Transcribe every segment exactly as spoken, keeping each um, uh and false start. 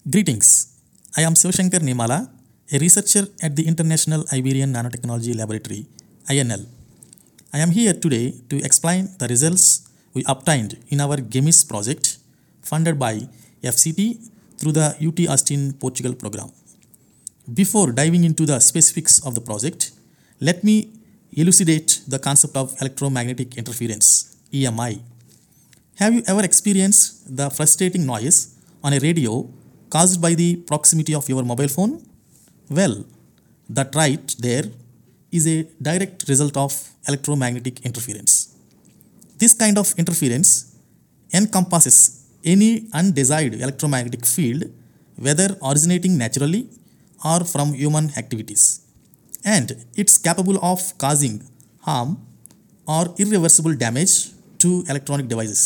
Greetings. I am Sivashankar Nimala, a researcher at the International Iberian Nanotechnology Laboratory, I N L. I am here today to explain the results we obtained in our GEMIS project funded by F C T through the U T Austin Portugal program. Before diving into the specifics of the project, let me elucidate the concept of electromagnetic interference, E M I. Have you ever experienced the frustrating noise on a radio caused by the proximity of your mobile phone? Well, that right there is a direct result of electromagnetic interference. This kind of interference encompasses any undesired electromagnetic field, whether originating naturally or from human activities, and it's capable of causing harm or irreversible damage to electronic devices.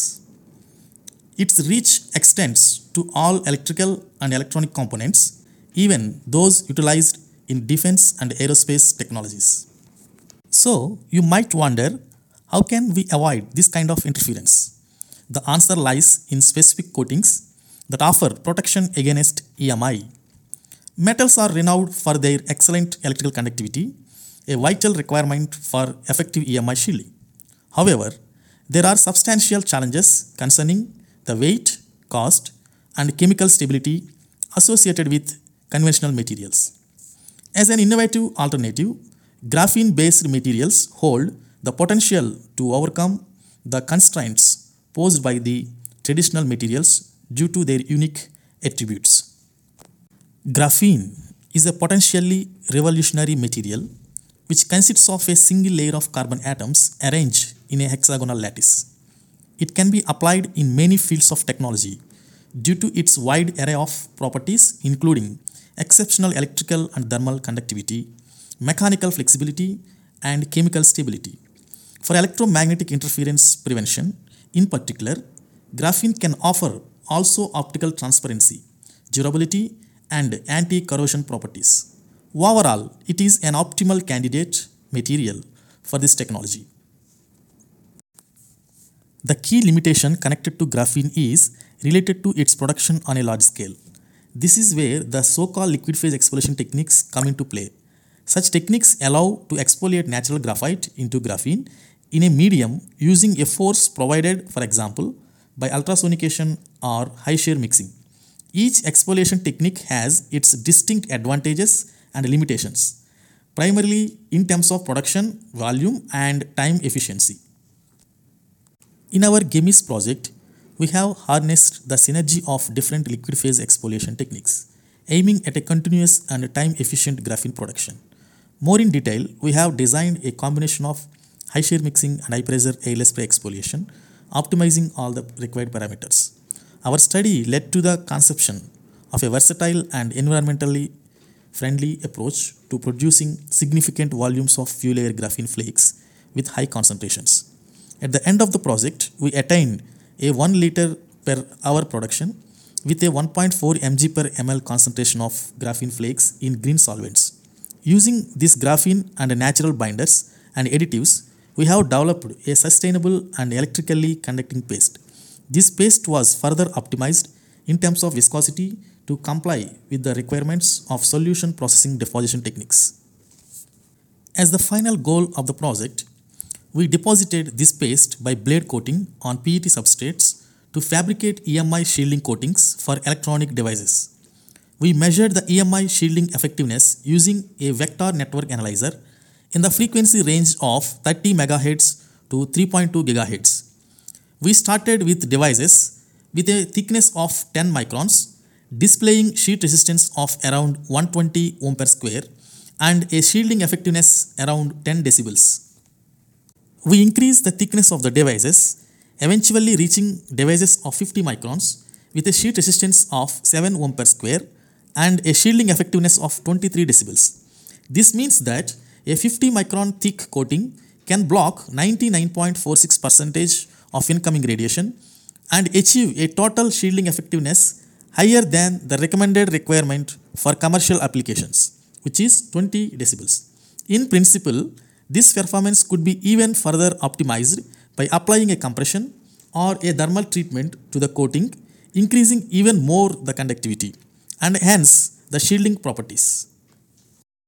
Its reach extends to all electrical and electronic components, even those utilized in defense and aerospace technologies. So, you might wonder, how can we avoid this kind of interference? The answer lies in specific coatings that offer protection against E M I. Metals are renowned for their excellent electrical conductivity, a vital requirement for effective E M I shielding. However, there are substantial challenges concerning the weight, cost, and chemical stability associated with conventional materials. As an innovative alternative, graphene-based materials hold the potential to overcome the constraints posed by the traditional materials due to their unique attributes. Graphene is a potentially revolutionary material which consists of a single layer of carbon atoms arranged in a hexagonal lattice. It can be applied in many fields of technology due to its wide array of properties, including exceptional electrical and thermal conductivity, mechanical flexibility, and chemical stability. For electromagnetic interference prevention, in particular, graphene can offer also optical transparency, durability, and anti-corrosion properties. Overall, it is an optimal candidate material for this technology. The key limitation connected to graphene is related to its production on a large scale. This is where the so-called liquid phase exfoliation techniques come into play. Such techniques allow to exfoliate natural graphite into graphene in a medium using a force provided, for example, by ultrasonication or high shear mixing. Each exfoliation technique has its distinct advantages and limitations, primarily in terms of production, volume, and time efficiency. In our GEMIS project, we have harnessed the synergy of different liquid phase exfoliation techniques, aiming at a continuous and time-efficient graphene production. More in detail, we have designed a combination of high shear mixing and high pressure airless spray exfoliation, optimizing all the required parameters. Our study led to the conception of a versatile and environmentally friendly approach to producing significant volumes of fuel air graphene flakes with high concentrations. At the end of the project, we attained a one liter per hour production with a one point four milligrams per milliliter concentration of graphene flakes in green solvents. Using this graphene and natural binders and additives, we have developed a sustainable and electrically conducting paste. This paste was further optimized in terms of viscosity to comply with the requirements of solution processing deposition techniques. As the final goal of the project, we deposited this paste by blade coating on P E T substrates to fabricate E M I shielding coatings for electronic devices. We measured the E M I shielding effectiveness using a vector network analyzer in the frequency range of thirty megahertz to three point two gigahertz. We started with devices with a thickness of ten microns, displaying sheet resistance of around one hundred twenty ohm per square and a shielding effectiveness around ten decibels. We increased the thickness of the devices, eventually reaching devices of fifty microns with a sheet resistance of seven ohm per square and a shielding effectiveness of twenty-three decibels. This means that a fifty micron thick coating can block ninety-nine point four six percent of incoming radiation and achieve a total shielding effectiveness higher than the recommended requirement for commercial applications, which is twenty decibels. In principle, this performance could be even further optimized by applying a compression or a thermal treatment to the coating, increasing even more the conductivity. and hence the shielding properties.